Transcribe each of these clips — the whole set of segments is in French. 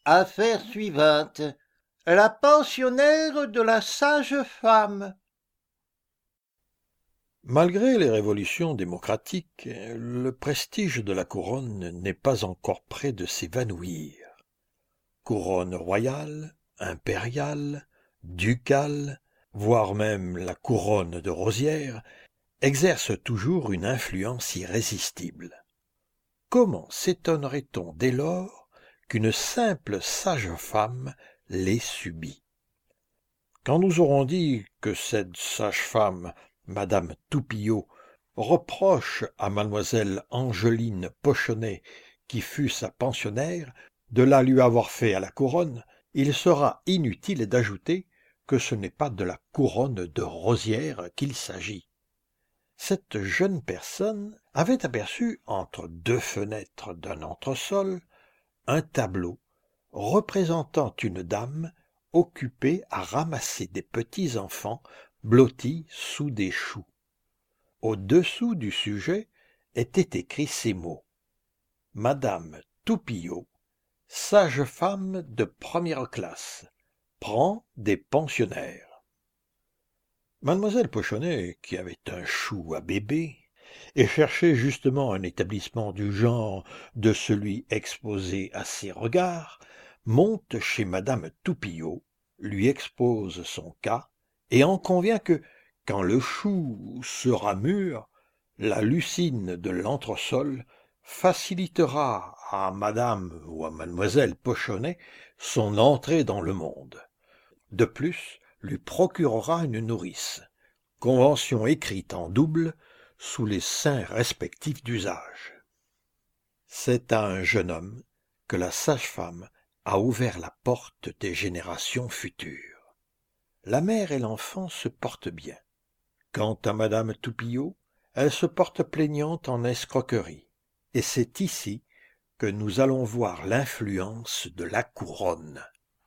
Affaire suivante. La pensionnaire de la sage-femme. Malgré les révolutions démocratiques, le prestige de la couronne n'est pas encore près de s'évanouir. Couronne royale, impériale, ducale, voire même la couronne de rosière, exerce toujours une influence irrésistible. Comment s'étonnerait-on dès lors qu'une simple sage-femme l'ait subie? Quand nous aurons dit que cette sage-femme, Madame Toupillot, reproche à mademoiselle Angeline Pochonnet, qui fut sa pensionnaire, de la lui avoir fait à la couronne, il sera inutile d'ajouter que ce n'est pas de la couronne de rosière qu'il s'agit. Cette jeune personne avait aperçu entre deux fenêtres d'un entresol un tableau représentant une dame occupée à ramasser des petits enfants blottis sous des choux. Au-dessous du sujet étaient écrits ces mots: Madame Toupillot, sage-femme de première classe, prend des pensionnaires. Mademoiselle Pochonnet, qui avait un chou à bébé, et cherchait justement un établissement du genre de celui exposé à ses regards, monte chez Madame Toupillot, lui expose son cas, et en convient que, quand le chou sera mûr, la lucine de l'entresol facilitera à Madame ou à Mademoiselle Pochonnet son entrée dans le monde. De plus, lui procurera une nourrice, convention écrite en double sous les seins respectifs d'usage. C'est à un jeune homme que la sage-femme a ouvert la porte des générations futures. La mère et l'enfant se portent bien. Quant à Madame Toupillot, elle se porte plaignante en escroquerie, et c'est ici que nous allons voir l'influence de la couronne.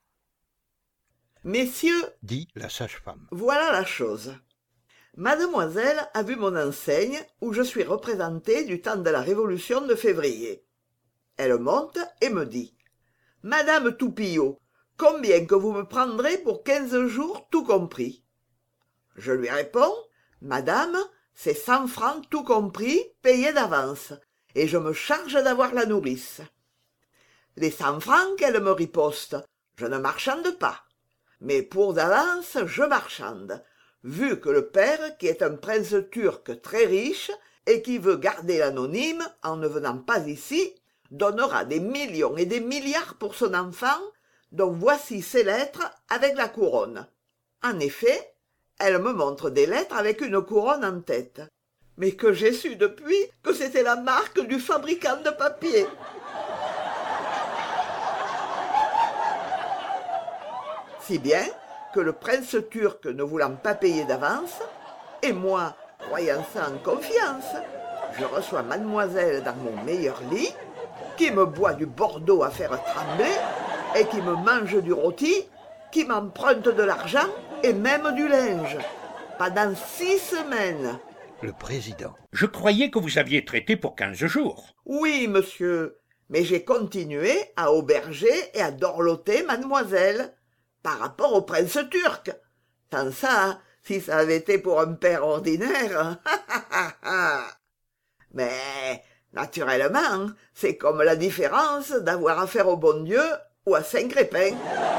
Messieurs, Dit la sage-femme. voilà la chose. Mademoiselle a vu mon enseigne où je suis représentée du temps de la Révolution de février. Elle monte et me dit: Madame Toupillot, combien que vous me prendrez pour 15 jours tout compris? Je lui réponds: Madame, c'est 100 francs tout compris, payés d'avance, et je me charge d'avoir la nourrice. Les 100 francs qu'elle me riposte, je ne marchande pas. Mais pour d'avance, je marchande, vu que le père, qui est un prince turc très riche et qui veut garder l'anonyme en ne venant pas ici, donnera des millions et des milliards pour son enfant, dont voici ses lettres avec la couronne. En effet, elle me montre des lettres avec une couronne en tête. Mais que j'ai su depuis que c'était la marque du fabricant de papier. Si bien que le prince turc ne voulant pas payer d'avance, et moi croyant ça en confiance, je reçois mademoiselle dans mon meilleur lit, qui me boit du Bordeaux à faire trembler, et qui me mange du rôti, qui m'emprunte de l'argent et même du linge, pendant 6 semaines. Le président. Je croyais que vous aviez traité pour 15 jours. Oui, monsieur, mais j'ai continué à auberger et à dorloter mademoiselle, par rapport au prince turc. Sans ça, si ça avait été pour un père ordinaire... Mais, naturellement, c'est comme la différence d'avoir affaire au bon Dieu ou à Saint-Crépin.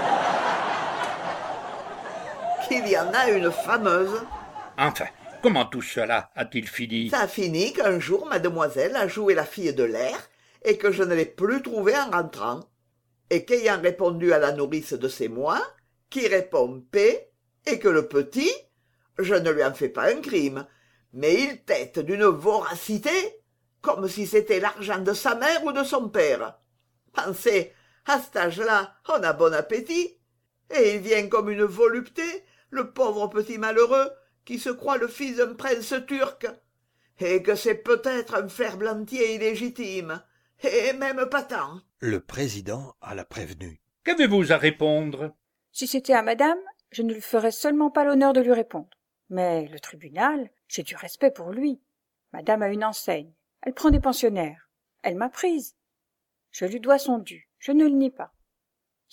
Qu'il y en a une fameuse. Enfin, comment tout cela a-t-il fini? Ça a fini qu'un jour, mademoiselle a joué la fille de l'air et que je ne l'ai plus trouvée en rentrant. Et qu'ayant répondu à la nourrice de ces mois, qui répond paix, et que le petit, je ne lui en fais pas un crime, mais il tête d'une voracité, comme si c'était l'argent de sa mère ou de son père. Pensez, à cet âge-là, on a bon appétit, et il vient comme une volupté, le pauvre petit malheureux, qui se croit le fils d'un prince turc, et que c'est peut-être un ferblantier illégitime, et même pas tant. Le président à la prévenue. Qu'avez-vous à répondre? Si c'était à madame, je ne lui ferais seulement pas l'honneur de lui répondre. Mais le tribunal, j'ai du respect pour lui. Madame a une enseigne. Elle prend des pensionnaires. Elle m'a prise. Je lui dois son dû. Je ne le nie pas.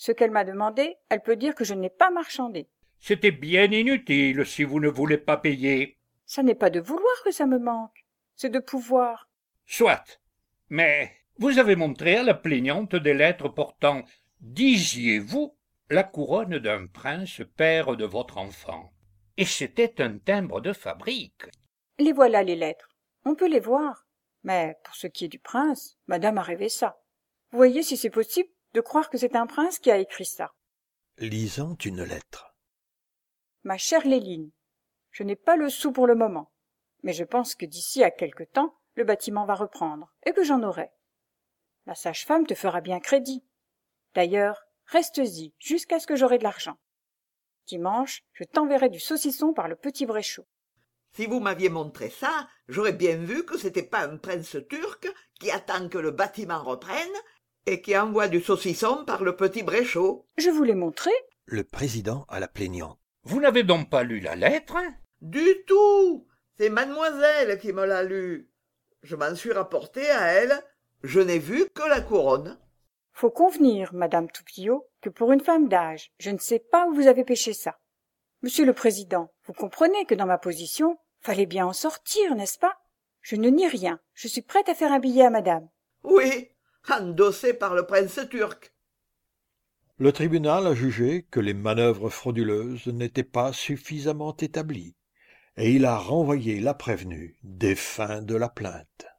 Ce qu'elle m'a demandé, elle peut dire que je n'ai pas marchandé. C'était bien inutile si vous ne voulez pas payer. Ça n'est pas de vouloir que ça me manque, c'est de pouvoir. Soit. Mais vous avez montré à la plaignante des lettres portant, disiez-vous, la couronne d'un prince père de votre enfant. Et c'était un timbre de fabrique. Les voilà les lettres. On peut les voir. Mais pour ce qui est du prince, madame a rêvé ça. Vous voyez si c'est possible de croire que c'est un prince qui a écrit ça. Lisant une lettre. Ma chère Léline, je n'ai pas le sou pour le moment, mais je pense que d'ici à quelque temps, le bâtiment va reprendre, et que j'en aurai. La sage-femme te fera bien crédit. D'ailleurs, reste-y jusqu'à ce que j'aurai de l'argent. Dimanche, je t'enverrai du saucisson par le petit Bréchot. Si vous m'aviez montré ça, j'aurais bien vu que c'était pas un prince turc qui attend que le bâtiment reprenne et qui envoie du saucisson par le petit Bréchot. Je vous l'ai montré. Le président à la plaignante. Vous n'avez donc pas lu la lettre? Du tout. C'est mademoiselle qui me l'a lu. Je m'en suis rapporté à elle. Je n'ai vu que la couronne. Faut convenir, madame Toupillot, que pour une femme d'âge, je ne sais pas où vous avez pêché ça. Monsieur le président, vous comprenez que dans ma position, fallait bien en sortir, n'est-ce pas? Je ne nie rien. Je suis prête à faire un billet à madame. Oui, endossé par le prince turc. Le tribunal a jugé que les manœuvres frauduleuses n'étaient pas suffisamment établies, et il a renvoyé la prévenue des fins de la plainte.